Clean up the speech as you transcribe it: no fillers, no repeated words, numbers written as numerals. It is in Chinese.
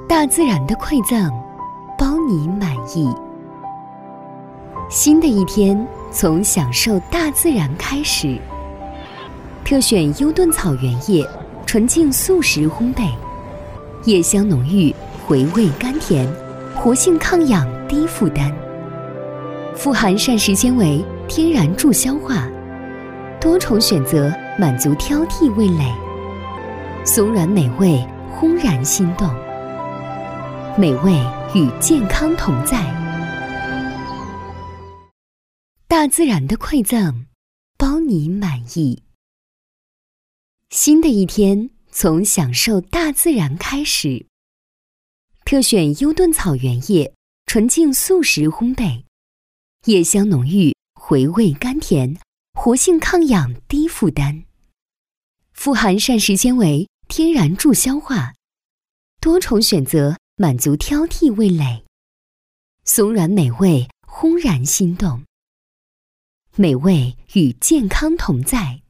大自然的馈赠，包你满意。新的一天，从享受大自然开始。特选优顿草原叶，纯净素食烘焙，叶香浓郁，回味甘甜，活性抗氧，低负担。富含膳食纤维，天然助消化，多重选择满足挑剔味蕾，松软美味，轰然心动。美味与健康同在，大自然的馈赠，包你满意。新的一天，从享受大自然开始。特选优顿草原叶，纯净素食烘焙，叶香浓郁，回味甘甜，活性抗氧，低负担。富含膳食纤维，天然助消化，多重选择满足挑剔味蕾，松软美味，轰然心动。美味与健康同在，